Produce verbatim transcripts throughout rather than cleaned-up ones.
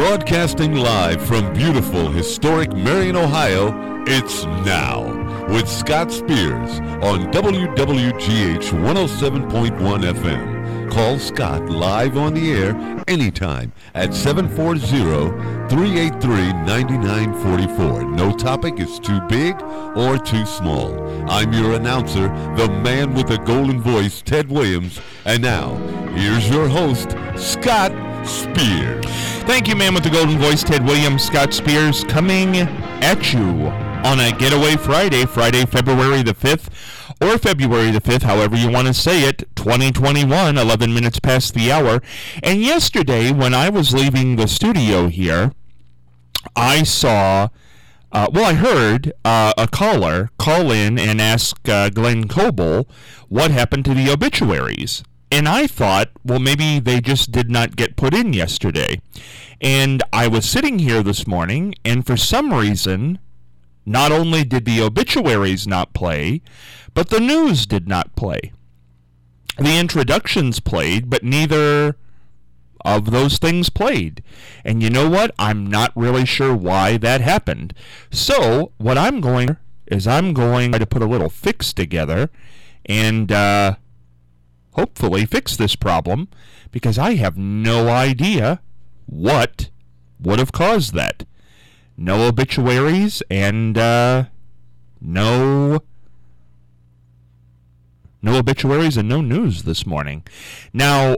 Broadcasting live from beautiful, historic Marion, Ohio, it's Now with Scott Spears on W W G H one oh seven point one F M. Call Scott live on the air anytime at seven four zero, three eight three, nine nine four four. No topic is too big or too small. I'm your announcer, the man with the golden voice, Ted Williams. And now, here's your host, Scott Spears. Thank you, man with the golden voice, Ted Williams. Scott Spears coming at you on a Getaway Friday, Friday, February the fifth, or February the fifth, however you want to say it, twenty twenty-one, eleven minutes past the hour. And yesterday, when I was leaving the studio here, I saw, uh, well, I heard uh, a caller call in and ask uh, Glenn Coble what happened to the obituaries. And I thought, well, maybe they just did not get put in yesterday. And I was sitting here this morning, and for some reason, not only did the obituaries not play, but the news did not play. The introductions played, but neither of those things played. And you know what? I'm not really sure why that happened. So what I'm going is I'm going to put a little fix together and uh, hopefully fix this problem, because I have no idea what would have caused that. No obituaries and uh, no no obituaries and no news this morning. Now,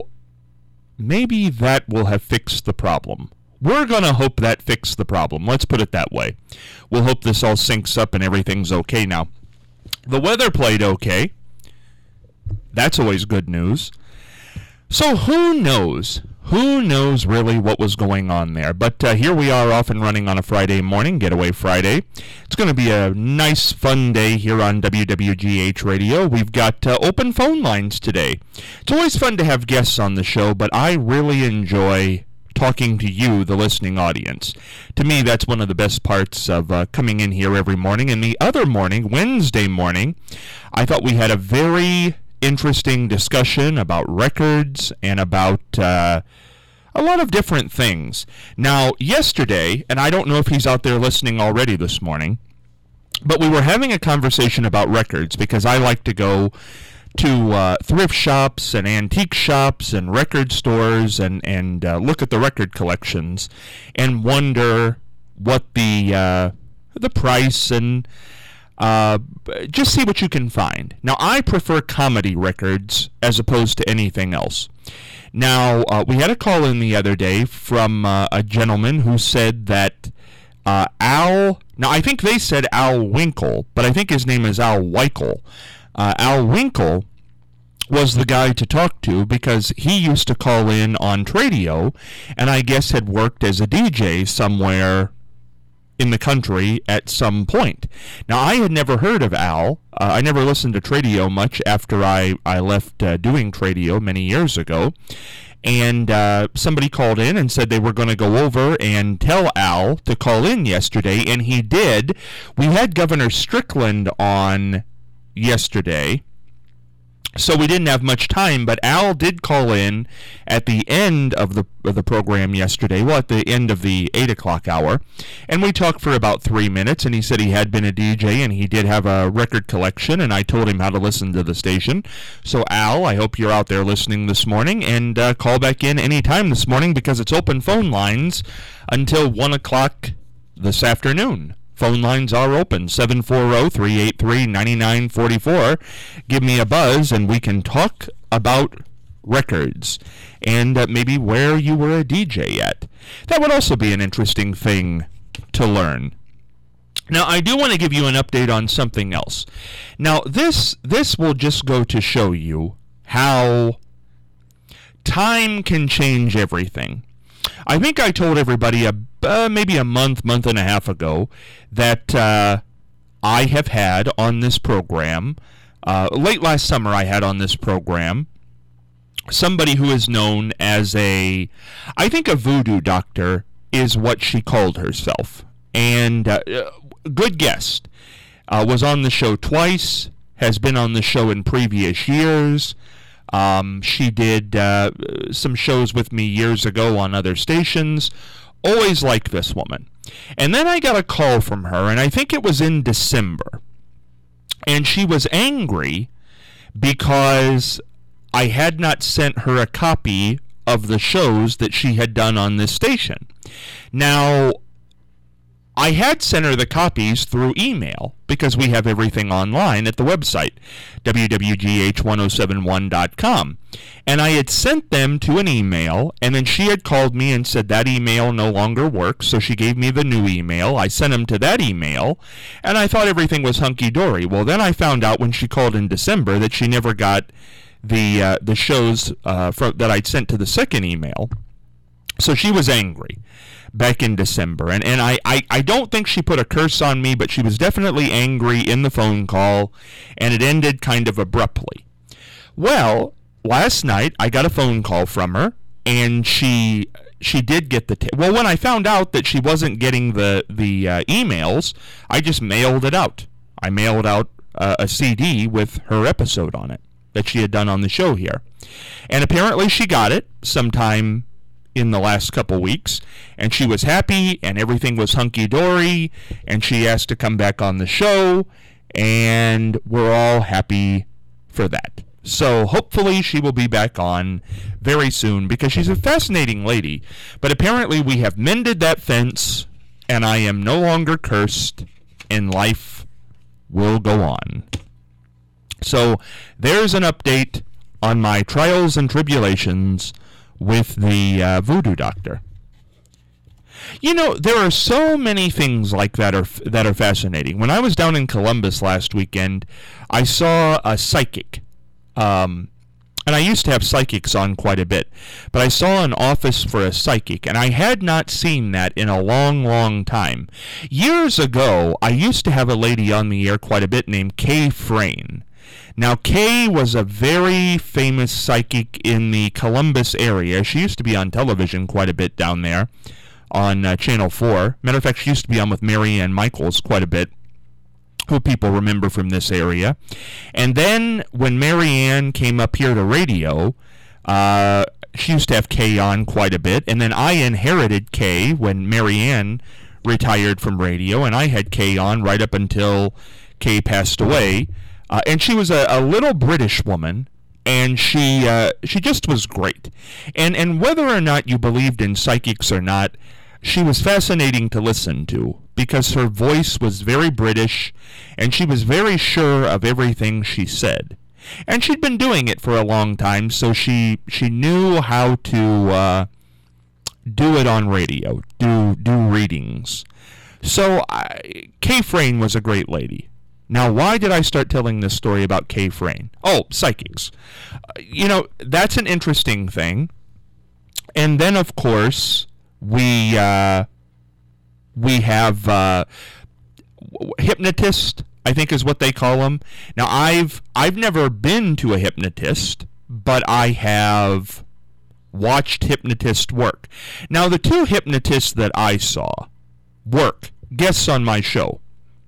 maybe that will have fixed the problem. We're going to hope that fixed the problem. Let's put it that way. We'll hope this all syncs up and everything's okay now. The weather played okay. That's always good news. So who knows? Who knows really what was going on there? But uh, here we are off and running on a Friday morning, Getaway Friday. It's going to be a nice, fun day here on W W G H Radio. We've got uh, open phone lines today. It's always fun to have guests on the show, but I really enjoy talking to you, the listening audience. To me, that's one of the best parts of uh, coming in here every morning. And the other morning, Wednesday morning, I thought we had a very interesting discussion about records and about uh, a lot of different things. Now, yesterday, and I don't know if he's out there listening already this morning, but we were having a conversation about records, because I like to go to uh, thrift shops and antique shops and record stores and, and uh, look at the record collections and wonder what the uh, the price and Uh, just see what you can find. Now, I prefer comedy records as opposed to anything else. Now, uh, we had a call in the other day from uh, a gentleman who said that uh, Al, now I think they said Al Winkle, but I think his name is Al Weichel. Uh, Al Winkle was the guy to talk to, because he used to call in on Tradio, and I guess had worked as a D J somewhere in the country at some point. Now, I had never heard of Al. Uh, I never listened to Tradio much after I, I left uh, doing Tradio many years ago. And uh, somebody called in and said they were going to go over and tell Al to call in yesterday, and he did. We had Governor Strickland on yesterday, so we didn't have much time, but Al did call in at the end of the of the program yesterday, well, at the end of the eight o'clock hour, and we talked for about three minutes, and he said he had been a D J, and he did have a record collection, and I told him how to listen to the station. So, Al, I hope you're out there listening this morning, and uh, call back in anytime this morning, because it's open phone lines until one o'clock this afternoon. Phone lines are open, seven four zero, three eight three, nine nine four four. Give me a buzz, and we can talk about records and uh, maybe where you were a D J at. That would also be an interesting thing to learn. Now, I do want to give you an update on something else. Now, this this will just go to show you how time can change everything. I think I told everybody a, uh, maybe a month, month and a half ago that uh, I have had on this program, uh, late last summer I had on this program, somebody who is known as a, I think a voodoo doctor is what she called herself. And uh, good guest. Uh, was on the show twice, has been on the show in previous years. Um, she did uh, some shows with me years ago on other stations. always liked this woman. And then I got a call from her, and I think it was in December. And she was angry because I had not sent her a copy of the shows that she had done on this station. Now, I had sent her the copies through email because we have everything online at the website, W W G H ten seventy-one dot com. And I had sent them to an email, and then she had called me and said that email no longer works, so she gave me the new email. I sent them to that email, and I thought everything was hunky-dory. Well, then I found out when she called in December that she never got the uh, the shows uh, from, that I'd sent to the second email. So she was angry back in December. And, and I, I, I don't think she put a curse on me, but she was definitely angry in the phone call, and it ended kind of abruptly. Well, last night I got a phone call from her, and she she did get the... T- well, when I found out that she wasn't getting the, the uh, emails, I just mailed it out. I mailed out uh, a C D with her episode on it that she had done on the show here. And apparently she got it sometime in the last couple weeks, and she was happy, and everything was hunky-dory, and she asked to come back on the show, and we're all happy for that. So hopefully she will be back on very soon, because she's a fascinating lady. But apparently we have mended that fence, and I am no longer cursed, and life will go on. So there's an update on my trials and tribulations with the uh, voodoo doctor. You know, there are so many things like that are that are fascinating. When I was down in Columbus last weekend, I saw a psychic. Um, and I used to have psychics on quite a bit. But I saw an office for a psychic, and I had not seen that in a long, long time. Years ago, I used to have a lady on the air quite a bit named Kay Frayne. Now, Kay was a very famous psychic in the Columbus area. She used to be on television quite a bit down there on uh, Channel four. Matter of fact, she used to be on with Marianne Michaels quite a bit, who people remember from this area. And then when Marianne came up here to radio, uh, she used to have Kay on quite a bit. And then I inherited Kay when Marianne retired from radio, and I had Kay on right up until Kay passed away. Uh, and she was a, a little British woman, and she uh, she just was great. And and whether or not you believed in psychics or not, she was fascinating to listen to, because her voice was very British, and she was very sure of everything she said. And she'd been doing it for a long time, so she she knew how to uh, do it on radio, do do readings. So I, Kay Frayne was a great lady. Now, why did I start telling this story about Kay Frayne? Oh, psychics. Uh, you know, that's an interesting thing. And then, of course, we uh, we have uh, hypnotist, I think is what they call them. Now, I've I've never been to a hypnotist, but I have watched hypnotists work. Now, the two hypnotists that I saw work, guests on my show,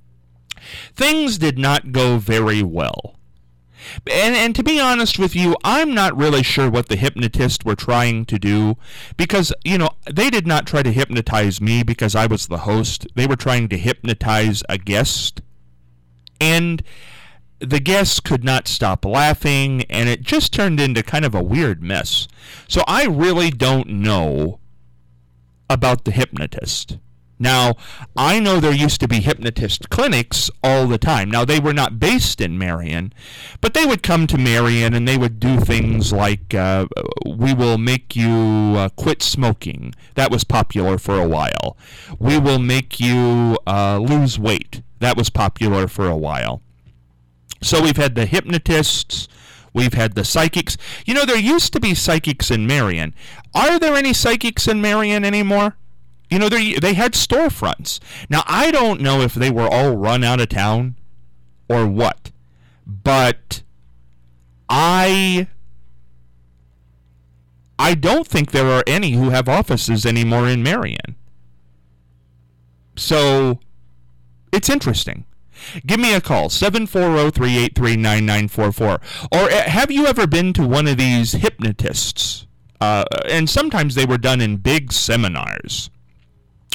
things did not go very well. And, and to be honest with you, I'm not really sure what the hypnotists were trying to do, because, you know, they did not try to hypnotize me because I was the host. They were trying to hypnotize a guest, and the guests could not stop laughing, and it just turned into kind of a weird mess. So I really don't know about the hypnotist. Now, I know there used to be hypnotist clinics all the time. Now, they were not based in Marion, but they would come to Marion and they would do things like, uh, we will make you uh, quit smoking. That was popular for a while. We will make you uh, lose weight. That was popular for a while. So we've had the hypnotists. We've had the psychics. You know, there used to be psychics in Marion. Are there any psychics in Marion anymore? You know, they they had storefronts. Now, I don't know if they were all run out of town or what, but I I don't think there are any who have offices anymore in Marion. So, it's interesting. Give me a call, seven four zero, three eight three, nine nine four four. Or have you ever been to one of these hypnotists? Uh, and sometimes they were done in big seminars.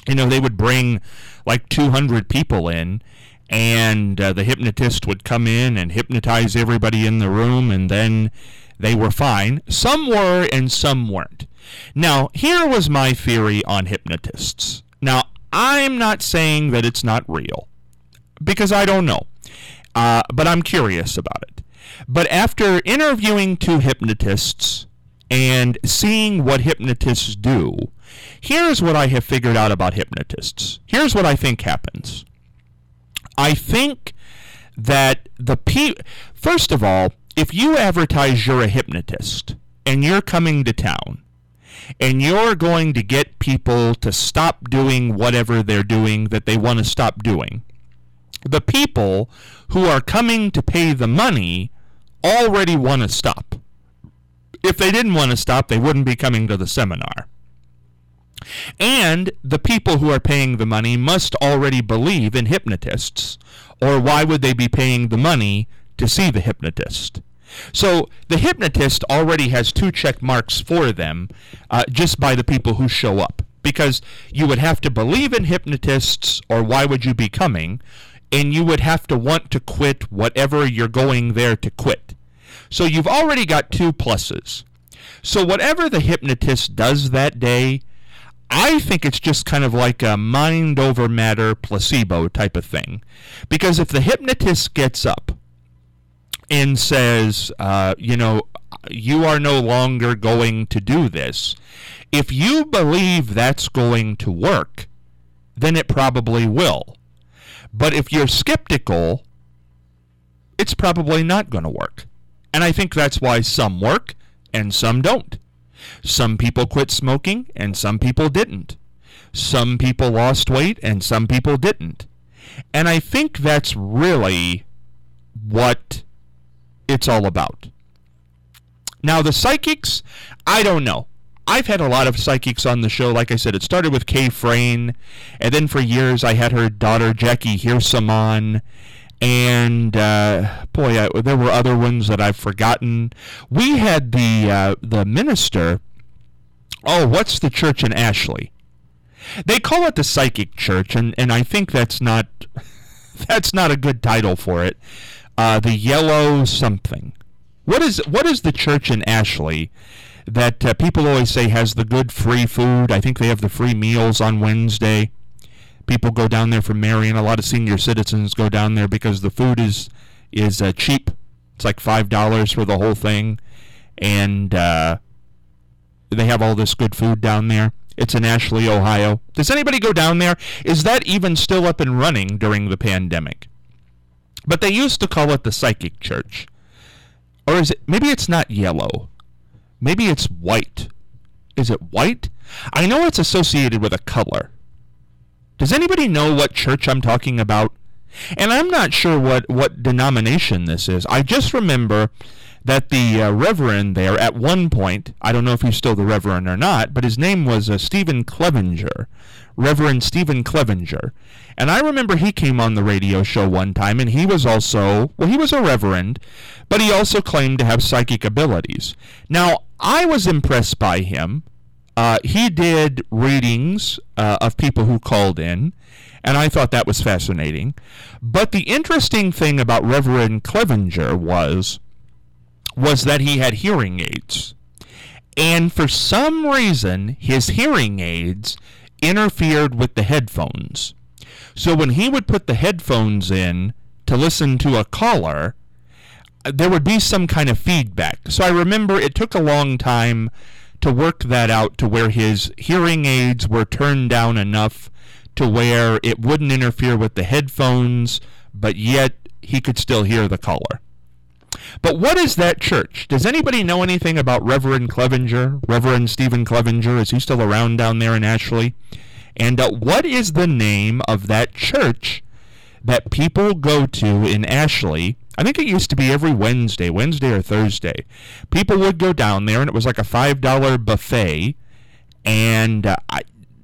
You know, they would bring like two hundred people in, and uh, the hypnotist would come in and hypnotize everybody in the room, and then they were fine. Some were and some weren't. Now, here was my theory on hypnotists. Now, I'm not saying that it's not real, because I don't know, uh, but I'm curious about it. But after interviewing two hypnotists and seeing what hypnotists do, here's what I have figured out about hypnotists. Here's what I think happens. I think that the pe- first of all, if you advertise you're a hypnotist and you're coming to town and you're going to get people to stop doing whatever they're doing that they want to stop doing, the people who are coming to pay the money already want to stop. If they didn't want to stop, they wouldn't be coming to the seminar. And the people who are paying the money must already believe in hypnotists, or why would they be paying the money to see the hypnotist? So the hypnotist already has two check marks for them uh, just by the people who show up, because you would have to believe in hypnotists, or why would you be coming? And you would have to want to quit whatever you're going there to quit. So you've already got two pluses. So whatever the hypnotist does that day, I think it's just kind of like a mind over matter placebo type of thing. Because if the hypnotist gets up and says, uh, you know, you are no longer going to do this, if you believe that's going to work, then it probably will. But if you're skeptical, it's probably not going to work. And I think that's why some work and some don't. Some people quit smoking and some people didn't. Some people lost weight and some people didn't. And I think that's really what it's all about. Now, the psychics, I don't know. I've had a lot of psychics on the show. Like I said, it started with Kay Frayne, and then for years I had her daughter Jackie Hirsom on, and uh, boy, I, there were other ones that I've forgotten. We had the uh, the minister. Oh, what's the church in Ashley? They call it the Psychic Church, and, and I think that's not that's not a good title for it. Uh, the Yellow something. What is what is the church in Ashley that uh, people always say has the good free food? I think they have the free meals on Wednesday. People go down there for Marion. A lot of senior citizens go down there because the food is is uh, cheap. It's like five dollars for the whole thing, and uh, they have all this good food down there. It's in Ashley, Ohio. Does anybody go down there? Is that even still up and running during the pandemic? But they used to call it the Psychic Church. Or is it, maybe it's not yellow. Maybe it's white. Is it white? I know it's associated with a color. Does anybody know what church I'm talking about? And I'm not sure what, what denomination this is. I just remember that the uh, reverend there at one point, I don't know if he's still the reverend or not, but his name was uh, Stephen Clevenger, Reverend Stephen Clevenger. And I remember he came on the radio show one time, and he was also, well, he was a reverend, but he also claimed to have psychic abilities. Now, I was impressed by him. Uh, he did readings uh, of people who called in, and I thought that was fascinating. But the interesting thing about Reverend Clevenger was, was that he had hearing aids. And for some reason, his hearing aids interfered with the headphones. So when he would put the headphones in to listen to a caller, there would be some kind of feedback. So I remember it took a long time to work that out to where his hearing aids were turned down enough to where it wouldn't interfere with the headphones, but yet he could still hear the caller. But what is that church? Does anybody know anything about Reverend Clevenger? Reverend Stephen Clevenger? Is he still around down there in Ashley? And uh, what is the name of that church that people go to in Ashley? I think it used to be every Wednesday, Wednesday or Thursday. People would go down there, and it was like a five dollar buffet. And, uh, I,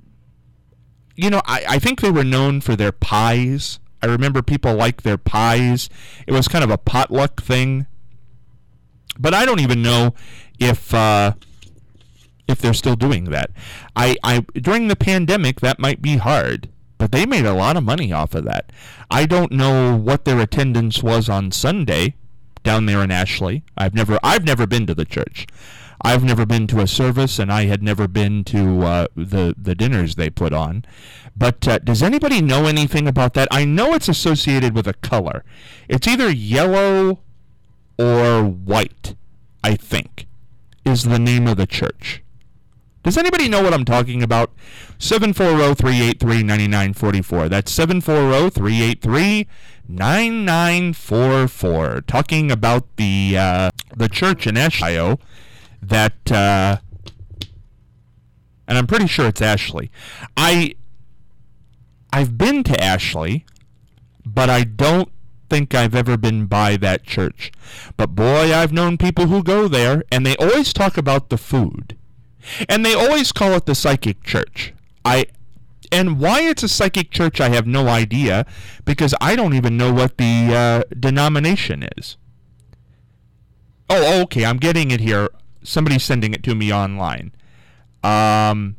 you know, I, I think they were known for their pies. I remember people liked their pies. It was kind of a potluck thing. But I don't even know if uh, if they're still doing that. I, I during the pandemic, that might be hard, but they made a lot of money off of that. I don't know what their attendance was on Sunday down there in Ashley. I've never I've never been to the church. I've never been to a service, and I had never been to uh, the the dinners they put on. But uh, does anybody know anything about that? I know it's associated with a color. It's either yellow or white, I think, is the name of the church. Does anybody know what I'm talking about? seven four zero, three eight three, nine nine four four. That's seven four zero, three eight three, nine nine four four. Talking about the uh, the church in Ashley that, uh, and I'm pretty sure it's Ashley. I, I've been to Ashley, but I don't think I've ever been by that church. But boy, I've known people who go there, and they always talk about the food. And they always call it the psychic church. I and why it's a psychic church, I have no idea, because I don't even know what the uh, denomination is. Oh, okay, I'm getting it here. Somebody's sending it to me online. Um,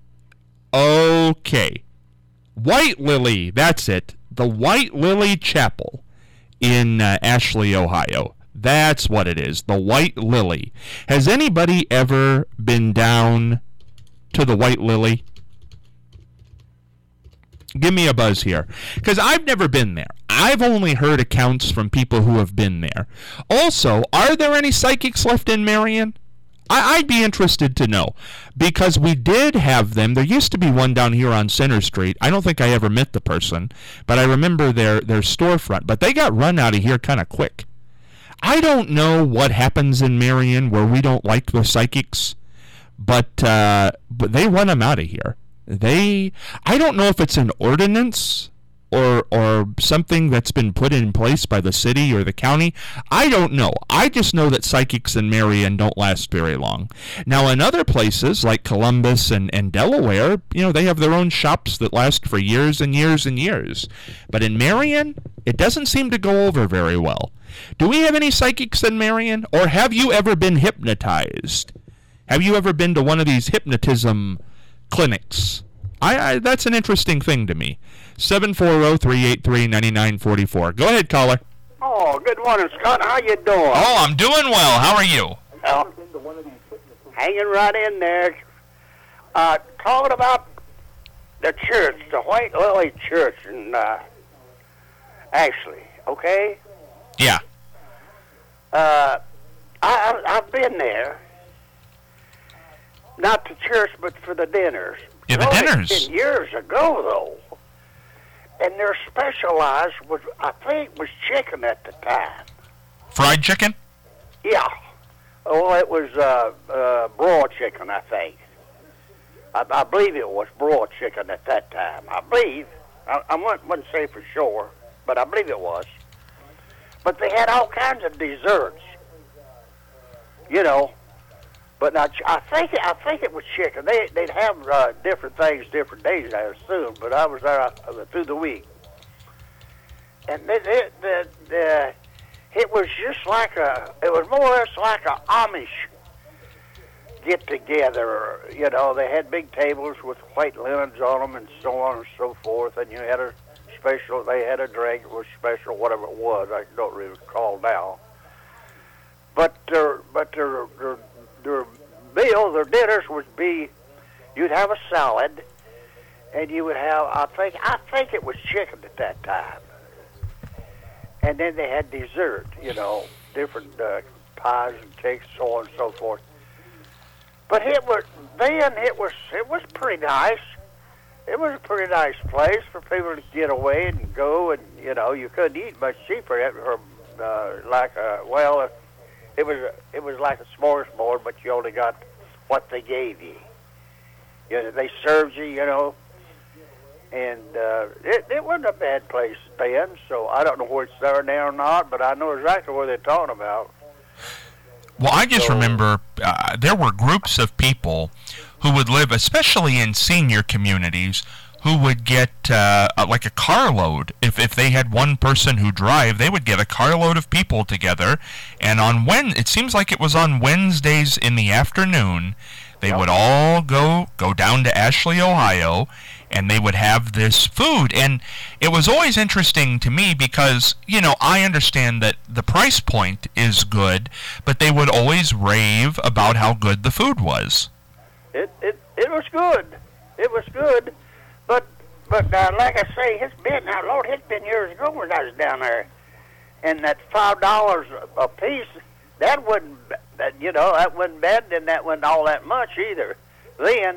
okay. White Lily, that's it. The White Lily Chapel in uh, Ashley, Ohio. That's what it is, the White Lily. Has anybody ever been down to the White Lily? Give me a buzz here, because I've never been there. I've only heard accounts from people who have been there. Also, are there any psychics left in Marion? I- I'd be interested to know, because we did have them. There used to be one down here on Center Street. I don't think I ever met the person, but I remember their, their storefront. But they got run out of here kind of quick. I don't know what happens in Marion where we don't like the psychics, but uh, but they run them out of here. They, I don't know if it's an ordinance or or something that's been put in place by the city or the county. I don't know. I just know that psychics in Marion don't last very long. Now, in other places like Columbus and, and Delaware, you know, they have their own shops that last for years and years and years. But in Marion, it doesn't seem to go over very well. Do we have any psychics in Marion? Or have you ever been hypnotized? Have you ever been to one of these hypnotism clinics? I, I that's an interesting thing to me. seven four zero, three eight three, nine nine four four. Go ahead, caller. Oh, good morning, Scott. How you doing? Oh, I'm doing well. How are you? Oh, hanging right in there. Uh, calling about the church, the White Lily Church in uh, Ashley, okay? Yeah. Uh, I, I, I've been there. Not to church, but for the dinners. Yeah, the Oh, dinners. It's been years ago, though. And they're specialized with, I think, was chicken at the time. Fried chicken? Yeah. Oh, it was uh, uh, broiled chicken, I think. I, I believe it was broiled chicken at that time. I believe. I, I wouldn't, wouldn't say for sure, but I believe it was. But they had all kinds of desserts. You know. But now, I think I think it was chicken. They they'd have uh, different things, different days, I assume. But I was there uh, through the week, and it it, the, the, it was just like a. It was more or less like a Amish get together. You know, they had big tables with white linens on them, and so on and so forth. And you had a special. They had a drink. It was special, whatever it was. I don't really recall now. But their but their their their meals, their dinners would be, you'd have a salad, and you would have, I think, I think it was chicken at that time. And then they had dessert, you know, different uh, pies and cakes, so on and so forth. But it was, then it was, it was pretty nice. It was a pretty nice place for people to get away and go, and, you know, you couldn't eat much cheaper, or, uh, like a, well, It was it was like a smorgasbord, but you only got what they gave you. You know, they served you, you know, and uh, it it wasn't a bad place then. So I don't know where it's there now or not, but I know exactly where they're talking about. Well, I just so, remember uh, there were groups of people who would live, especially in senior communities, who would get uh, like a carload. If if they had one person who drive, they would get a carload of people together. And on when it seems like it was on Wednesdays in the afternoon, They Yep. would all go go down to Ashley, Ohio, and they would have this food. And it was always interesting to me because, you know, I understand that the price point is good, but they would always rave about how good the food was. It it it was good. It was good, but but uh, like I say, it's been now, Lord, it's been years ago when I was down there, and that five dollars a piece, that wasn't that you know that wasn't bad, and that wasn't all that much either then.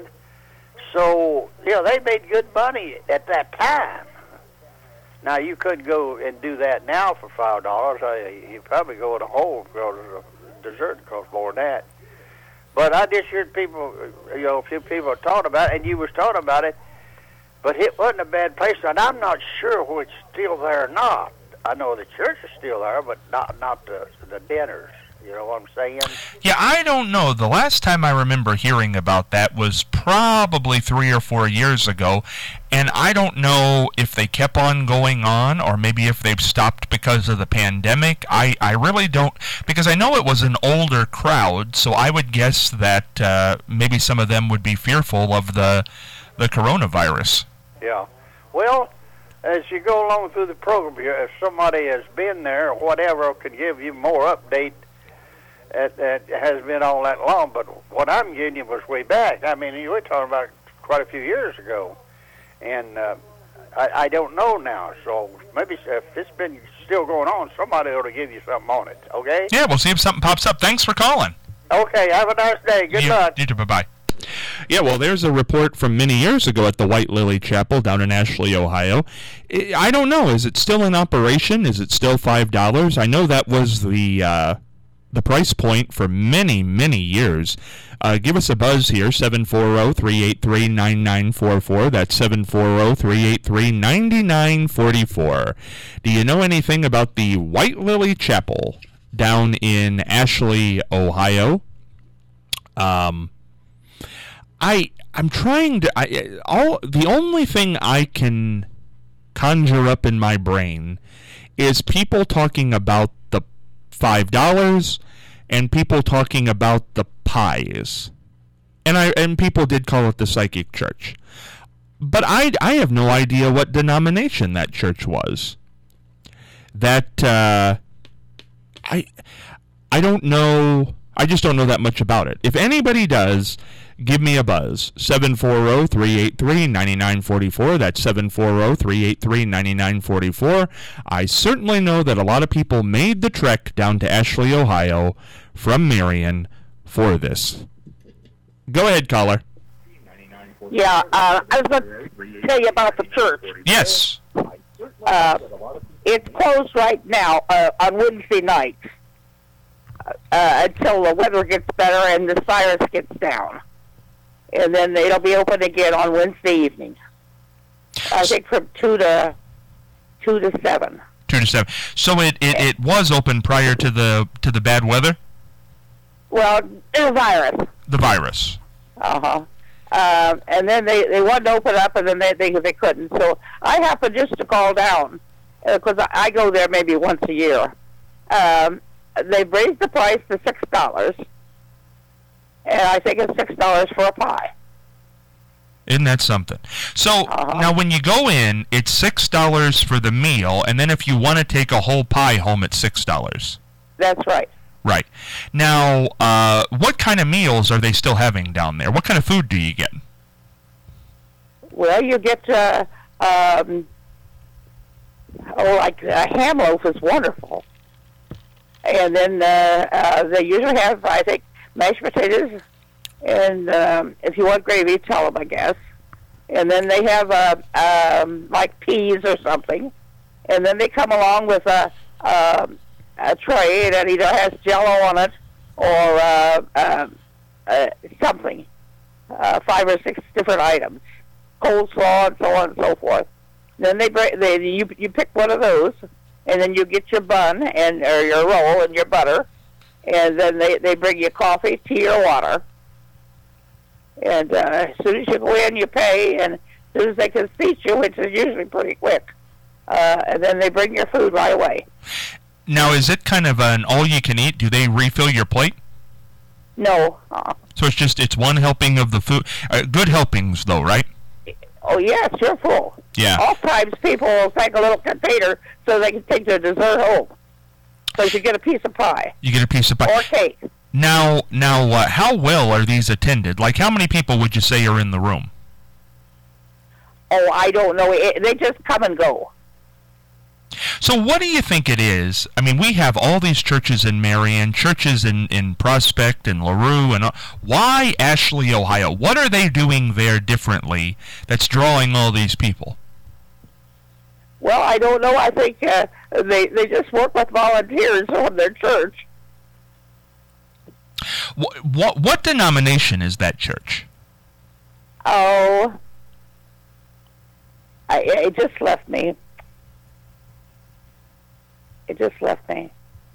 So you know they made good money at that time. Now you couldn't go and do that now for five dollars. You probably go in a hole because the dessert costs more than that. But I just heard people, you know, a few people talking about it, and you was talking about it, but it wasn't a bad place, and I'm not sure whether it's still there or not. I know the church is still there, but not not the, the dinners. You know what I'm saying? Yeah, I don't know. The last time I remember hearing about that was probably three or four years ago, and I don't know if they kept on going on or maybe if they've stopped because of the pandemic. I, I really don't, because I know it was an older crowd, so I would guess that uh, maybe some of them would be fearful of the the coronavirus. Yeah. Well, as you go along through the program here, if somebody has been there or whatever could give you more update, That, that has been all that long, but what I'm getting you was way back. I mean, you were talking about quite a few years ago, and uh, I, I don't know now. So maybe if it's been still going on, somebody ought to give you something on it. Okay? Yeah, we'll see if something pops up. Thanks for calling. Okay. Have a nice day. Good you, luck. You too. Bye bye. Yeah, well, there's a report from many years ago at the White Lily Chapel down in Ashley, Ohio. I don't know. Is it still in operation? Is it still five dollars? I know that was the uh, the price point for many, many years. Uh, give us a buzz here, seven four zero, three eight three, nine nine four four. That's seven four zero, three eight three, nine nine four four. Do you know anything about the White Lily Chapel down in Ashley, Ohio? Um... I I'm trying to I all the only thing I can conjure up in my brain is people talking about the five dollars and people talking about the pies. And I and people did call it the Psychic Church. But I I have no idea what denomination that church was. That uh I I don't know I just don't know that much about it. If anybody does, give me a buzz. seven four zero, three eight three, nine nine four four. That's seven four zero, three eight three, nine nine four four. I certainly know that a lot of people made the trek down to Ashley, Ohio from Marion for this. Go ahead, caller. Yeah, uh, I was going to tell you about the church. Yes. Uh, it's closed right now uh, on Wednesday nights uh, until the weather gets better and the virus gets down. And then it'll be open again on Wednesday evening. I think from two to two to seven. Two to seven. So it, it, it was open prior to the to the bad weather? Well, the virus. The virus. Uh-huh. Uh, and then they, they wanted to open up, and then they they, they couldn't. So I happened just to call down, because uh, I, I go there maybe once a year. Um, they've raised the price to six dollars. And I think it's six dollars for a pie. Isn't that something? So, uh-huh. Now when you go in, it's six dollars for the meal, and then if you want to take a whole pie home, it's six dollars. That's right. Right. Now, uh, what kind of meals are they still having down there? What kind of food do you get? Well, you get, uh, um, oh, like a ham loaf is wonderful. And then uh, uh, they usually have, I think, mashed potatoes, and um, if you want gravy, tell them, I guess. And then they have uh, um, like peas or something, and then they come along with a, uh, a tray that either has Jell-O on it or uh, uh, uh, something, uh, five or six different items, coleslaw and so on and so forth. Then they bring, they you you pick one of those, and then you get your bun and or your roll and your butter. And then they, they bring you coffee, tea, or water. And uh, as soon as you go in, you pay. And as soon as they can seat you, which is usually pretty quick, uh, and then they bring your food right away. Now, is it kind of an all-you-can-eat? Do they refill your plate? No. Uh, So it's just it's one helping of the food. Uh, good helpings, though, right? Oh, yes, you're full. Yeah. Oftentimes people will take a little container so they can take their dessert home. So you get a piece of pie. You get a piece of pie. Or cake. Now, now, uh, how well are these attended? Like, how many people would you say are in the room? Oh, I don't know. It, they just come and go. So what do you think it is? I mean, we have all these churches in Marion, churches in, in Prospect and LaRue, and all. Why Ashley, Ohio? What are they doing there differently that's drawing all these people? Well, I don't know. I think uh, they they just work with volunteers from their church. What, what, what denomination is that church? Oh, I, it just left me. It just left me.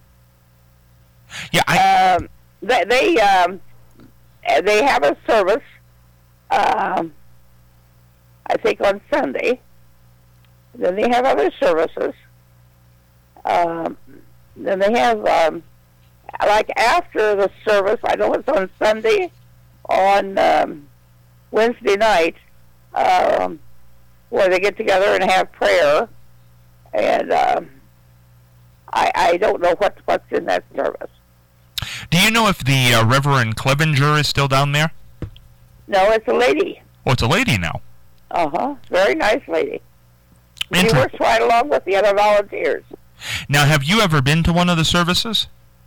Yeah, I. Um, they they um, they have a service. Um, I think on Sunday. Then they have other services. Um, then they have um, like after the service. I know it's on Sunday. On um, Wednesday night, um, where they get together and have prayer, and. Um, I, I don't know what, what's in that service. Do you know if the uh, Reverend Clevenger is still down there? No, it's a lady. Oh, it's a lady now. Uh-huh. Very nice lady. She Inter- works right along with the other volunteers. Now, have you ever been to one of the services?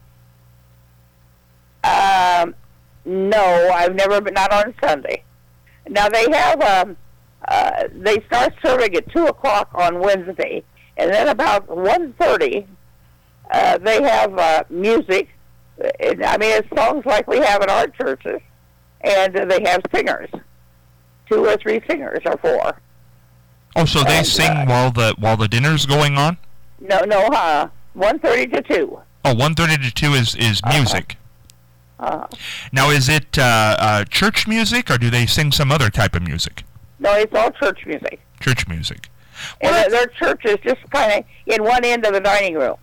Um, no, I've never been, not on Sunday. Now, they have, um, uh, they start serving at two o'clock on Wednesday, and then about one thirty, Uh, they have uh, music. I mean, it's songs like we have in our churches, and uh, they have singers, two or three singers or four. Oh, so they and, sing uh, while the while the dinner's going on? No, no, uh, one thirty to two. Oh, one thirty to two is is music. Uh-huh. Uh, Now, is it uh, uh, church music, or do they sing some other type of music? no, it's all church music. Church music. And Well, their, their church is just kind of in one end of the dining room.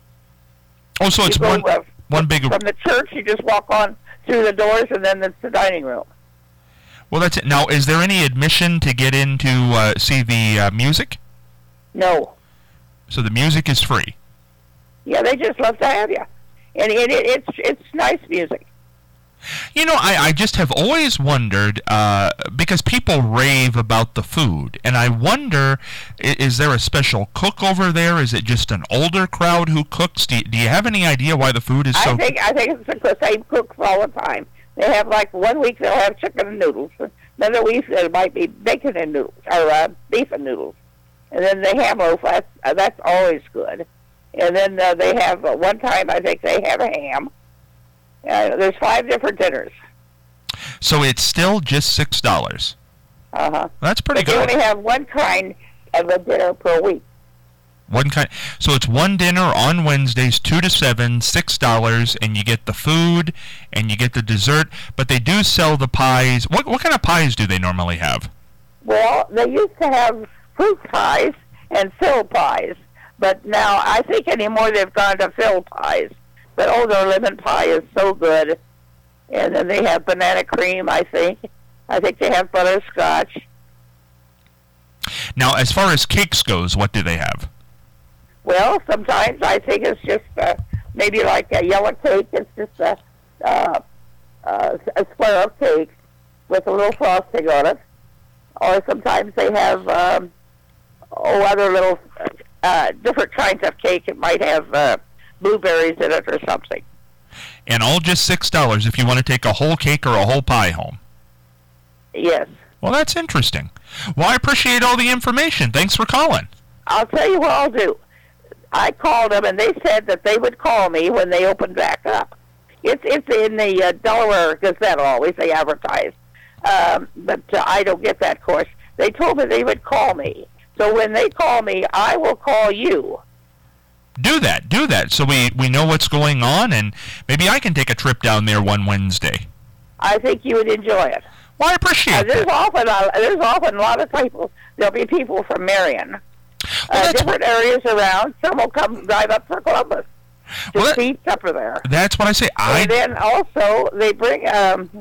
oh, so it's You go, one uh, one big. From the church, you just walk on through the doors, and then it's the dining room. Well, that's it. Now, is there any admission to get in to uh, see the uh, music? No. So the music is free. Yeah, they just love to have you. And it, it, it's it's nice music. You know, I, I just have always wondered, uh, because people rave about the food, and I wonder, is, is there a special cook over there? Is it just an older crowd who cooks? Do you, do you have any idea why the food is so... I think I think it's the same cooks all the time. They have, like, one week they'll have chicken and noodles. Another week it might be bacon and noodles, or uh, beef and noodles. And then the ham loaf, that's, uh, that's always good. And then uh, they have, uh, one time I think they have a ham. Uh, there's five different dinners. So it's still just six dollars. Uh-huh. That's pretty but they good. only have one kind of a dinner per week. One kind. So it's one dinner on Wednesdays, two to seven, six dollars, and you get the food and you get the dessert. But they do sell the pies. What what kind of pies do they normally have? Well, they used to have fruit pies and fill pies, but now I think anymore they've gone to fill pies. But oh, their lemon pie is so good. And then they have banana cream, I think. I think they have butterscotch. Now, as far as cakes goes, what do they have? Well, sometimes I think it's just uh, maybe like a yellow cake. It's just a, uh, uh, a square of cake with a little frosting on it. Or sometimes they have um, oh, other little uh, different kinds of cake. It might have uh, blueberries in it or something. And all just six dollars if you want to take a whole cake or a whole pie home. Yes. Well, that's interesting. Well, I appreciate all the information. Thanks for calling. I'll tell you what I'll do. I called them, and they said that they would call me when they opened back up. It's it's in the uh, Delaware Gazette always, they advertise. Um, but uh, I don't get that course. They told me they would call me. So when they call me, I will call you. Do that. Do that so we, we know what's going on, and maybe I can take a trip down there one Wednesday. I think you would enjoy it. Well, I appreciate uh, there's that. Often, uh, there's often a lot of people. There'll be people from Marion. Well, uh, different areas around. Some will come drive up for Columbus to well, that, see supper there. That's what I say. I And then also they bring um,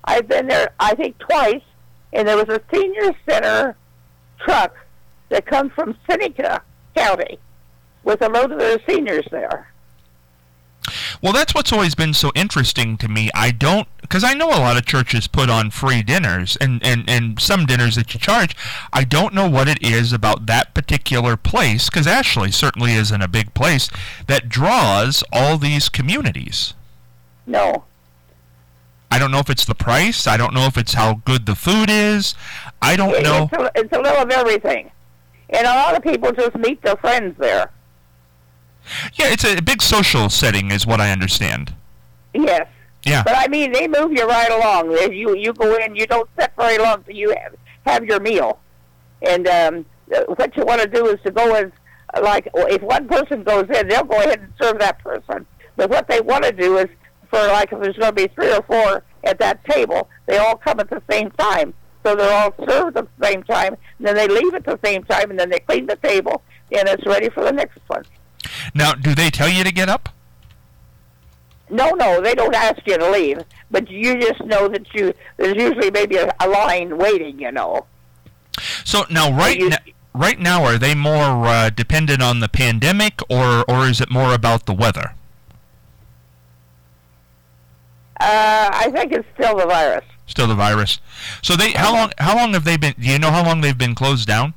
I've been there, I think, twice, and there was a senior center truck that comes from Seneca County with a load of their seniors there. Well, that's what's always been so interesting to me. I don't, because I know a lot of churches put on free dinners and, and, and some dinners that you charge. I don't know what it is about that particular place, because Ashley certainly isn't a big place, that draws all these communities. No. I don't know if it's the price. I don't know if it's how good the food is. I don't it, know. It's a, it's a little of everything. And a lot of people just meet their friends there. Yeah, it's a big social setting is what I understand. Yes. Yeah. But, I mean, they move you right along. As you, you go in, you don't sit very long till you have, have your meal. And um, what you want to do is to go in, like, if one person goes in, they'll go ahead and serve that person. But what they want to do is, for, like, if there's going to be three or four at that table, they all come at the same time. So they're all served at the same time, and then they leave at the same time, and then they clean the table, and it's ready for the next one. Now, do they tell you to get up? No, no, they don't ask you to leave, but you just know that you there's usually maybe a, a line waiting, you know. So now, right you, now, right now, are they more uh, dependent on the pandemic, or or is it more about the weather? Uh, I think it's still the virus. Still the virus. So they how long how long have they been? Do you know how long they've been closed down?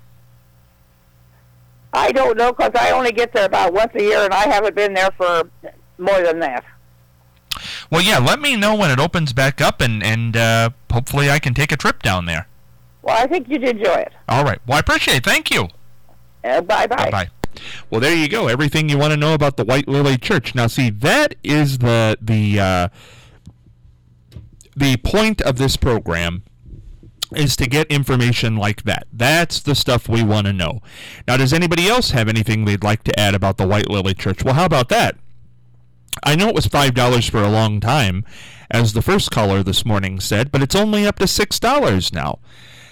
I don't know, because I only get there about once a year, and I haven't been there for more than that. Well, yeah, let me know when it opens back up, and, and uh, hopefully I can take a trip down there. Well, I think you'd enjoy it. All right. Well, I appreciate it. Thank you. Uh, bye-bye. Bye-bye. Well, there you go. Everything you want to know about the White Lily Church. Now, see, that is the the uh, the point of this program, is to get information like that. That's the stuff we want to know. Now, does anybody else have anything they'd like to add about the White Lily Church? Well, how about that? I know it was five dollars for a long time, as the first caller this morning said, but it's only up to six dollars now.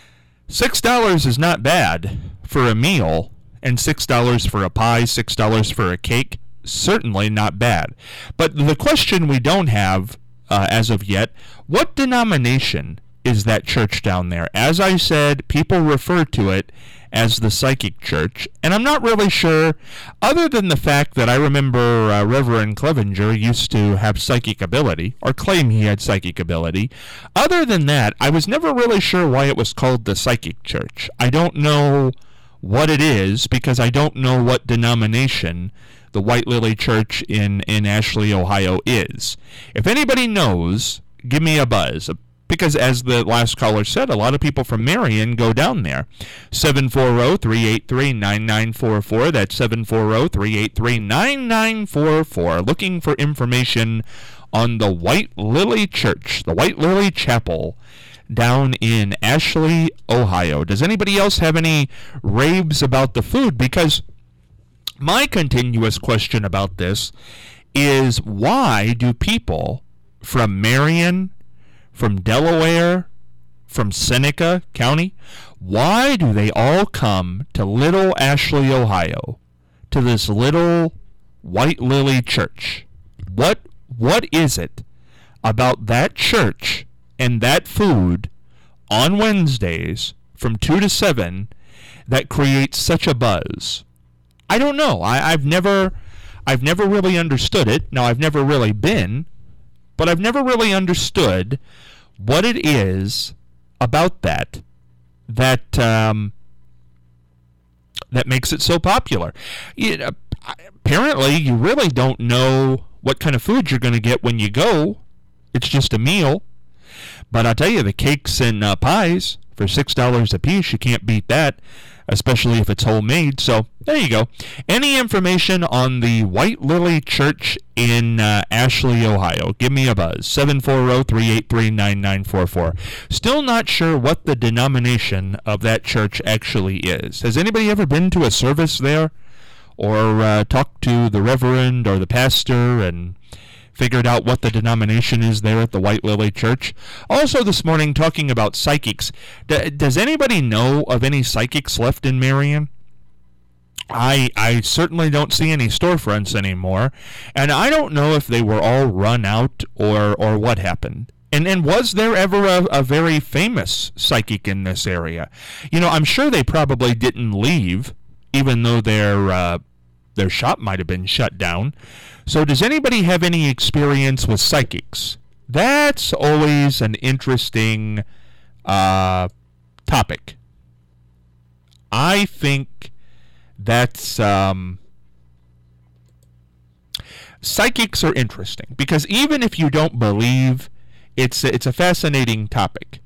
six dollars is not bad for a meal, and six dollars for a pie, six dollars for a cake, certainly not bad. But the question we don't have, uh, as of yet, what denomination is that church down there? As I said, people refer to it as the Psychic Church, and I'm not really sure, other than the fact that I remember uh, Reverend Clevenger used to have psychic ability, or claim he had psychic ability. Other than that, I was never really sure why it was called the Psychic Church. I don't know what it is, because I don't know what denomination the White Lily Church in, in Ashley, Ohio is. If anybody knows, give me a buzz. Because as the last caller said, a lot of people from Marion go down there. seven four zero, three eight three, nine nine four four. That's seven four zero, three eight three, nine nine four four. Looking for information on the White Lily Church, the White Lily Chapel, down in Ashley, Ohio. Does anybody else have any raves about the food? Because my continuous question about this is, why do people from Marion, from Delaware, from Seneca County, why do they all come to little Ashley, Ohio, to this little White Lily Church? What what is it about that church and that food on Wednesdays from two to seven that creates such a buzz? I don't know. I, I've never I've never really understood it. Now, I've never really been, but I've never really understood what it is about that that um, that makes it so popular. You know, apparently, you really don't know what kind of food you're going to get when you go. It's just a meal. But I'll tell you, the cakes and uh, pies for six dollars a piece, you can't beat that, especially if it's homemade. So there you go. Any information on the White Lily Church in uh, Ashley, Ohio, give me a buzz. seven four zero, three eight three, nine nine four four. Still not sure what the denomination of that church actually is. Has anybody ever been to a service there? Or uh, talked to the reverend or the pastor and figured out what the denomination is there at the White Lily Church? Also this morning, talking about psychics. D- does anybody know of any psychics left in Marion? I I certainly don't see any storefronts anymore, and I don't know if they were all run out or or what happened. And and was there ever a, a very famous psychic in this area? You know, I'm sure they probably didn't leave, even though their uh, their shop might have been shut down. So does anybody have any experience with psychics? That's always an interesting uh, topic. I think that's... Um, psychics are interesting, because even if you don't believe, it's, it's a fascinating topic.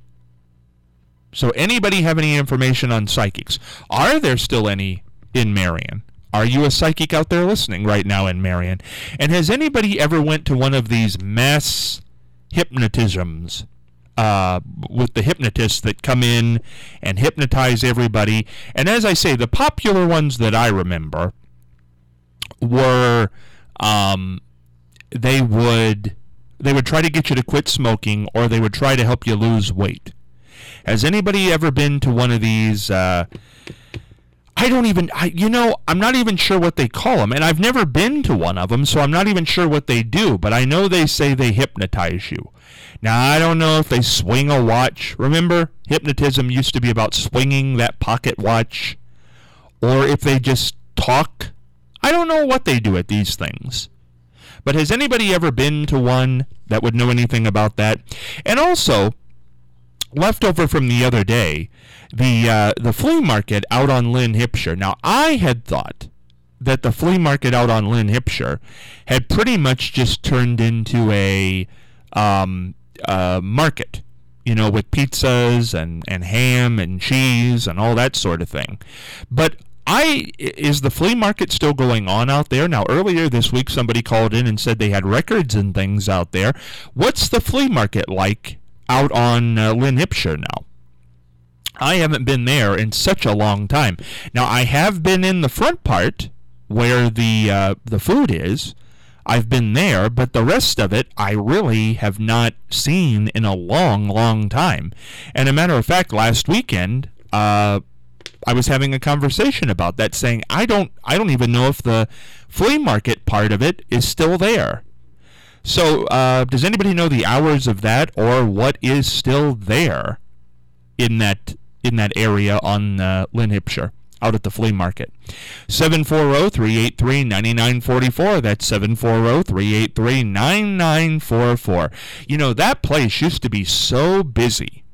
So anybody have any information on psychics? Are there still any in Marion? Are you a psychic out there listening right now in Marion? And has anybody ever went to one of these mass hypnotisms uh, with the hypnotists that come in and hypnotize everybody? And as I say, the popular ones that I remember were um, they would they would try to get you to quit smoking, or they would try to help you lose weight. Has anybody ever been to one of these? Uh, I don't even, I, you know, I'm not even sure what they call them, and I've never been to one of them, so I'm not even sure what they do, but I know they say they hypnotize you. Now, I don't know if they swing a watch. Remember, hypnotism used to be about swinging that pocket watch, or if they just talk. I don't know what they do at these things. But has anybody ever been to one that would know anything about that? And also, left over from the other day, the uh, the flea market out on Lynn Hipshire. Now, I had thought that the flea market out on Lynn Hipshire had pretty much just turned into a um, uh, market, you know, with pizzas and, and ham and cheese and all that sort of thing. But I is the flea market still going on out there? Now, earlier this week, somebody called in and said they had records and things out there. What's the flea market like out on uh, Lynn Hipshire now? I haven't been there in such a long time. Now, I have been in the front part where the uh, the food is. I've been there, but the rest of it I really have not seen in a long, long time. And a matter of fact, last weekend, uh, I was having a conversation about that, saying I don't I don't even know if the flea market part of it is still there. So, uh, does anybody know the hours of that, or what is still there in that in that area on uh, Lynn Hipshire, out at the flea market? seven four zero, three eight three, nine nine four four. That's seven four zero, three eight three, nine nine four four. You know, that place used to be so busy.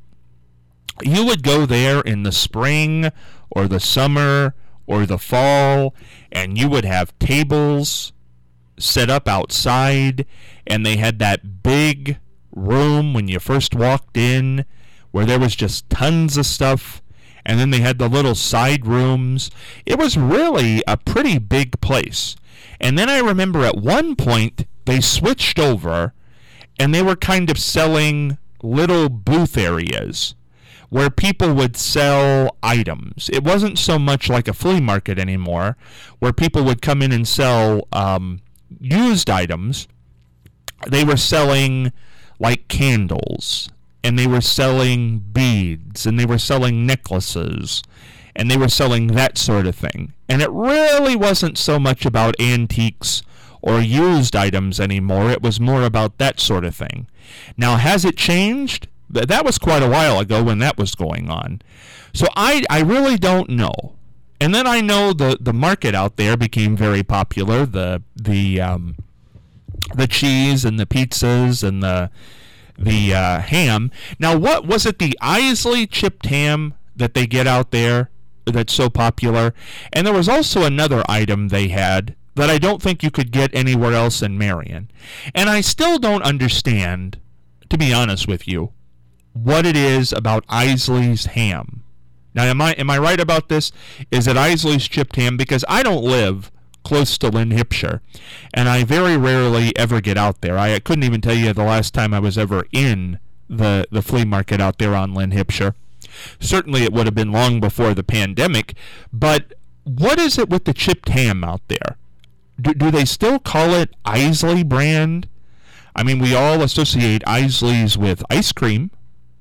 You would go there in the spring or the summer or the fall, and you would have tables set up outside, and they had that big room when you first walked in where there was just tons of stuff, and then they had the little side rooms. It was really a pretty big place. And then I remember at one point they switched over, and they were kind of selling little booth areas where people would sell items. It wasn't so much like a flea market anymore, where people would come in and sell um, used items. They were selling like candles, and they were selling beads, and they were selling necklaces, and they were selling that sort of thing. And it really wasn't so much about antiques or used items anymore. It was more about that sort of thing. Now, has it changed? That was quite a while ago when that was going on. So I, I really don't know. And then I know the, the market out there became very popular. The the um, the cheese and the pizzas and the the uh, ham. Now, what was it? The Isley chipped ham that they get out there that's so popular. And there was also another item they had that I don't think you could get anywhere else in Marion. And I still don't understand, to be honest with you, what it is about Isley's ham. Now, am I am I right about this? Is it Isley's chipped ham? Because I don't live close to Lynn Hipshire, and I very rarely ever get out there. I couldn't even tell you the last time I was ever in the, the flea market out there on Lynn Hipshire. Certainly it would have been long before the pandemic, but what is it with the chipped ham out there? Do, do they still call it Isley brand? I mean, we all associate Isley's with ice cream.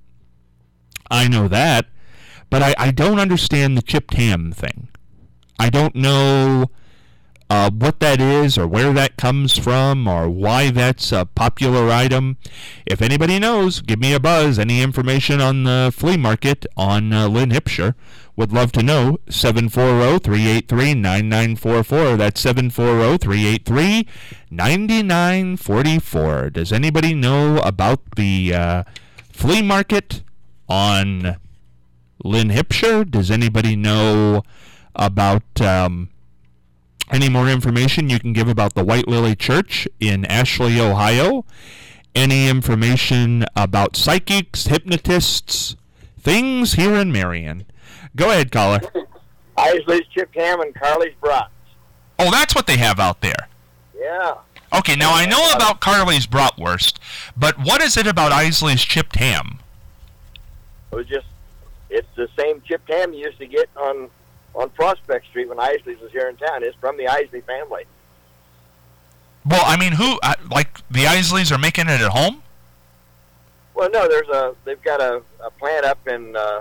I know that, but I, I don't understand the chipped ham thing. I don't know uh, what that is or where that comes from or why that's a popular item. If anybody knows, give me a buzz. Any information on the flea market on uh, Lynn Hipsher, would love to know. seven four zero, three eight three, nine nine four four. That's seven four zero, three eight three, nine nine four four. Does anybody know about the uh, flea market on Lynn Hipsher? Does anybody know about um, any more information you can give about the White Lily Church in Ashley, Ohio? Any information about psychics, hypnotists, things here in Marion? Go ahead, caller. Isley's chipped ham and Carly's brats. Oh, that's what they have out there. Yeah. Okay, now I know about Carly's bratwurst, but what is it about Isley's chipped ham? It was just, it's the same chipped ham you used to get on, on Prospect Street when Isley's was here in town. It's from the Isley family. Well, I mean, who, uh, like, the Isleys are making it at home? Well, no, there's a, they've got a, a plant up in, uh,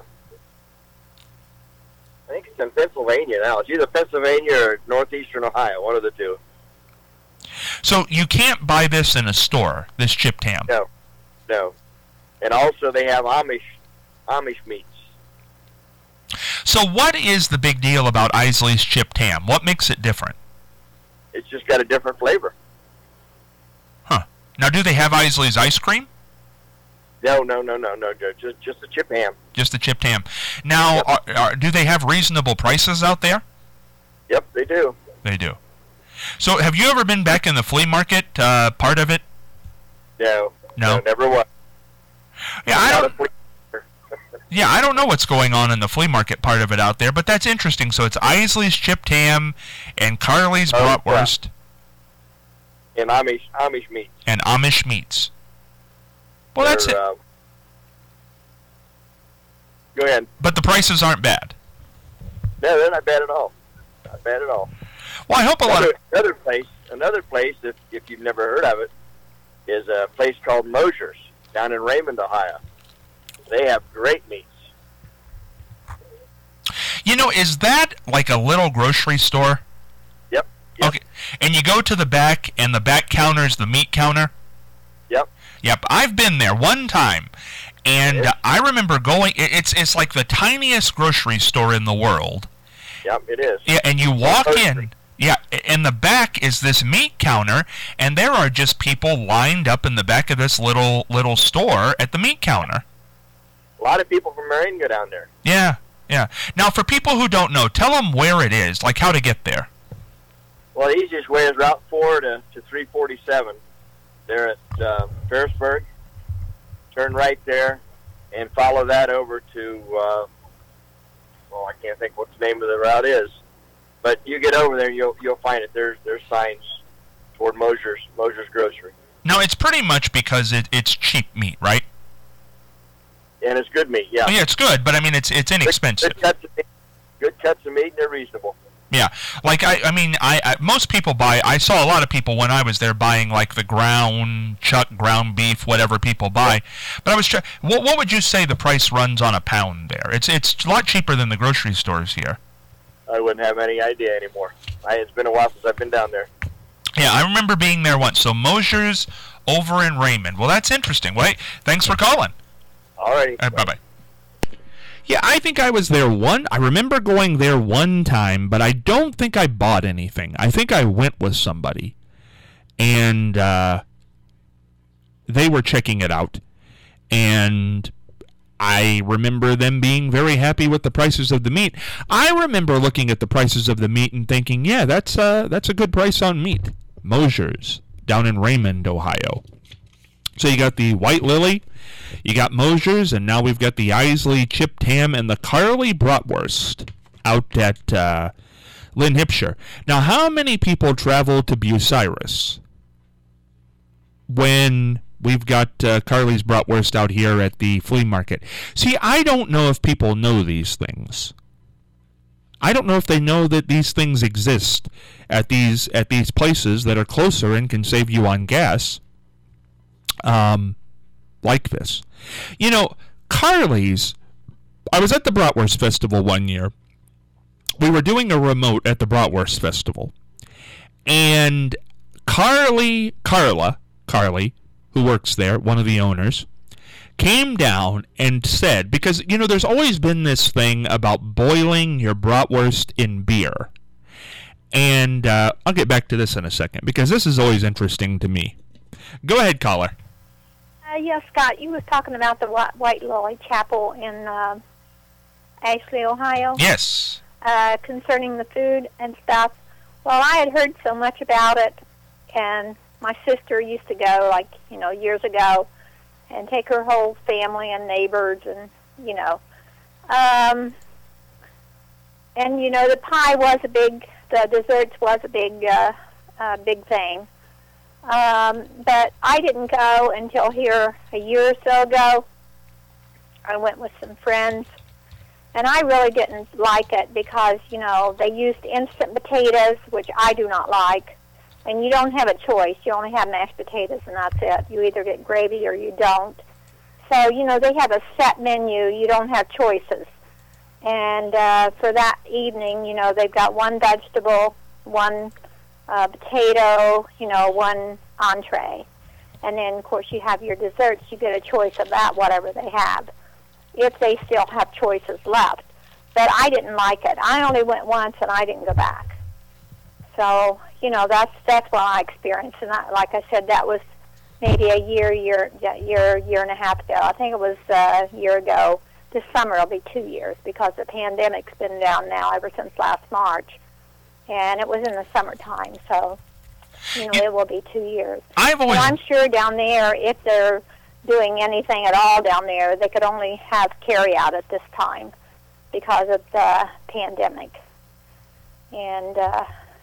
I think it's in Pennsylvania now. It's either Pennsylvania or northeastern Ohio, one of the two. So you can't buy this in a store, this chipped ham? No, no. And also they have Amish, Amish meats. So what is the big deal about Isley's chipped ham? What makes it different? It's just got a different flavor. Huh. Now, do they have Isley's ice cream? No, no, no, no, no, just just the chip ham. Just the chipped ham. Now, Yep. are, are, do they have reasonable prices out there? Yep, they do. They do. So, have you ever been back in the flea market uh, part of it? No, No? no never was. Yeah, I Not don't. a flea- Yeah, I don't know what's going on in the flea market part of it out there, but that's interesting. So it's Isley's chipped ham and Carly's Oh, yeah. bratwurst and Amish Amish meats. and Amish meats. Well, that's it. They're, uh, go ahead. But the prices aren't bad. No, they're not bad at all. Not bad at all. Well, I hope a lot Another, of. another place, another place, if if you've never heard of it, is a place called Mosier's down in Raymond, Ohio. They have great meats. You know, is that like a little grocery store? Yep. Yep. Okay. And you go to the back, and the back counter is the meat counter? Yep. Yep, I've been there one time, and Yeah. uh, I remember going. it- It's it's like the tiniest grocery store in the world. Yep. It is. Yeah, and you walk grocery. in. Yeah, in the back is this meat counter, and there are just people lined up in the back of this little little store at the meat counter. A lot of people from Marion go down there. Yeah, yeah. Now, for people who don't know, tell them where it is, like how to get there. Well, the easiest way is Route four to, to three forty-seven. They're at uh, Ferrisburg. Turn right there and follow that over to, uh, well, I can't think what the name of the route is. But you get over there, you'll you'll find it. There's there's signs toward Mosier's, Mosier's Grocery. Now, it's pretty much because it, it's cheap meat, right? And it's good meat, yeah. Oh, yeah, it's good, but I mean, it's it's Good, inexpensive. good cuts of meat, good cuts of meat, and they're reasonable. Yeah, like I, I mean, I, I most people buy. I saw a lot of people when I was there buying like the ground chuck, ground beef, whatever people buy. But I was trying. What, what would you say the price runs on a pound there? It's it's a lot cheaper than the grocery stores here. I wouldn't have any idea anymore. I, it's been a while since I've been down there. Yeah, I remember being there once. So Mosier's over in Raymond. Well, that's interesting. Wait, thanks for calling. All righty. Uh, bye bye. Yeah, I think I was there one. I remember going there one time, but I don't think I bought anything. I think I went with somebody, and uh, they were checking it out, and I remember them being very happy with the prices of the meat. I remember looking at the prices of the meat and thinking, yeah, that's uh, that's a good price on meat. Mosier's down in Raymond, Ohio. So you got the White Lily, you got Mosier's, and now we've got the Isley chipped ham and the Carly bratwurst out at uh, Lynn Hipsher. Now, how many people travel to Bucyrus when we've got uh, Carly's bratwurst out here at the flea market? See, I don't know if people know these things. I don't know if they know that these things exist at these at these places that are closer and can save you on gas. Um, like this. You know, Carly's, I was at the Bratwurst Festival one year. We were doing a remote at the Bratwurst Festival. And Carly, Carla, Carly, who works there, one of the owners, came down and said, because, you know, there's always been this thing about boiling your bratwurst in beer. And uh, I'll get back to this in a second, because this is always interesting to me. Go ahead, caller. Uh, yes, Scott, you was talking about the White Lily Chapel in uh, Ashley, Ohio. Yes. Uh, concerning the food and stuff. Well, I had heard so much about it, and my sister used to go, like, you know, years ago, and take her whole family and neighbors, and, you know. Um, and, you know, the pie was a big, the desserts was a big, uh, uh, big thing. Um, but I didn't go until here a year or so ago. I went with some friends, and I really didn't like it because, you know, they used instant potatoes, which I do not like, and you don't have a choice. You only have mashed potatoes, and that's it. You either get gravy or you don't. So, you know, they have a set menu. You don't have choices. And uh, for that evening, you know, they've got one vegetable, one uh, potato, you know, one entree. And then, of course, you have your desserts. You get a choice of that, whatever they have, if they still have choices left. But I didn't like it. I only went once, and I didn't go back. So, you know, that's that's what I experienced. And I, like I said, that was maybe a year, year, year, year and a half ago. I think it was uh, a year ago. This summer it'll be two years because the pandemic's been down now ever since last March. And it was in the summertime, so, you know, it will be two years. I've always... And I'm sure down there, if they're doing anything at all down there, they could only have carry-out at this time because of the pandemic. And uh,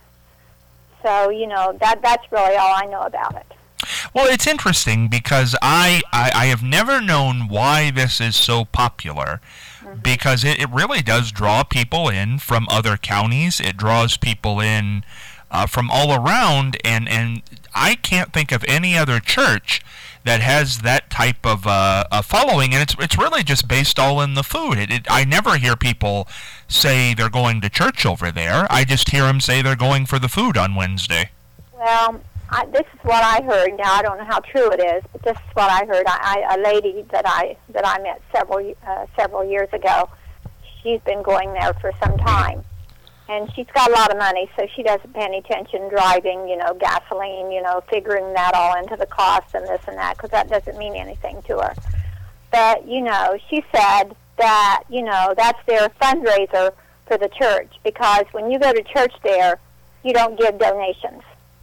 so, you know, that that's really all I know about it. Well, it's interesting because I, I, I have never known why this is so popular, mm-hmm. because it, it really does draw people in from other counties. It draws people in uh, from all around, and, and I can't think of any other church that has that type of uh, a following, and it's it's really just based all in the food. It, it, I never hear people say they're going to church over there. I just hear them say they're going for the food on Wednesday. Well, I, this is what I heard. Now I don't know how true it is, but this is what I heard. I, I, a lady that I that I met several uh, several years ago. She's been going there for some time, and she's got a lot of money, so she doesn't pay any attention driving, you know, gasoline, you know, figuring that all into the cost and this and that, because that doesn't mean anything to her. But, you know, she said that, you know, that's their fundraiser for the church, because when you go to church there, you don't give donations.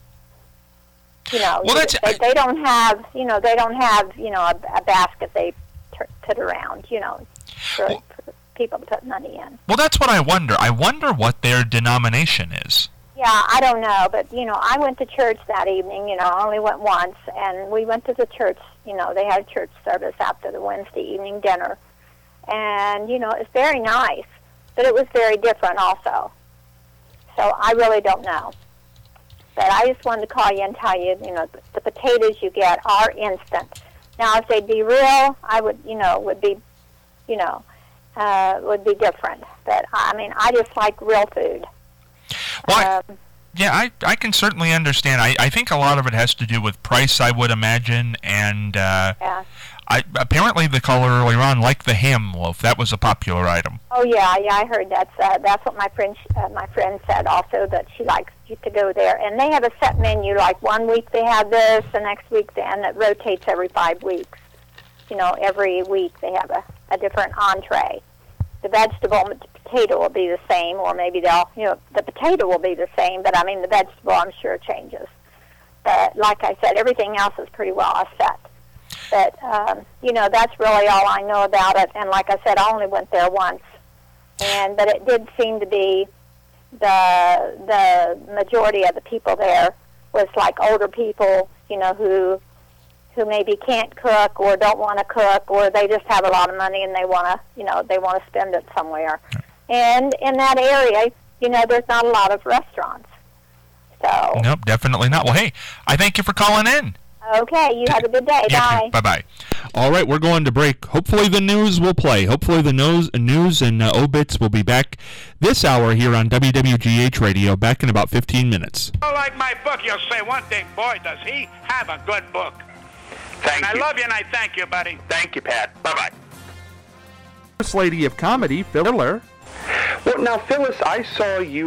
You know, well, that's, they, they don't have, you know, they don't have, you know, a, a basket they t- put around, you know, for, well, for people to put money in. Well, that's what I wonder. I wonder what their denomination is. Yeah, I don't know, but, you know, I went to church that evening, you know, I only went once, and we went to the church, you know, they had a church service after the Wednesday evening dinner, and, you know, it's very nice, but it was very different also. So I really don't know. But I just wanted to call you and tell you, you know, the, the potatoes you get are instant. Now, if they'd be real, I would, you know, would be, you know, uh, would be different. But, I mean, I just like real food. Well, um, yeah, I, I can certainly understand. I, I think a lot of it has to do with price, I would imagine, and uh, yeah. I, apparently the caller earlier on liked the ham loaf. That was a popular item. Oh yeah, yeah, I heard that's uh, that's what my friend uh, my friend said also, that she likes to go there. And they have a set menu. Like one week they have this, the next week they, and it rotates every five weeks. You know, every week they have a, a different entree. The vegetable and the potato will be the same, or maybe they'll, you know, the potato will be the same, but I mean the vegetable I'm sure changes. But like I said, everything else is pretty well set. But, um, you know, that's really all I know about it. And like I said, I only went there once. And but it did seem to be the the majority of the people there was like older people, you know, who who maybe can't cook or don't want to cook, or they just have a lot of money and they want to, you know, they want to spend it somewhere. And in that area, you know, there's not a lot of restaurants. So nope, definitely not. Well, hey, I thank you for calling in. Okay, you have a good day. Bye. Bye-bye. All right, we're going to break. Hopefully the news will play. Hopefully the news, news and uh, obits will be back this hour here on W W G H Radio, back in about fifteen minutes. Oh, like my book, you'll say one thing, boy, does he have a good book. Thank and you. I love you, and I thank you, buddy. Thank you, Pat. Bye-bye. First Lady of Comedy, Phil Miller. Well, now, Phyllis, I saw you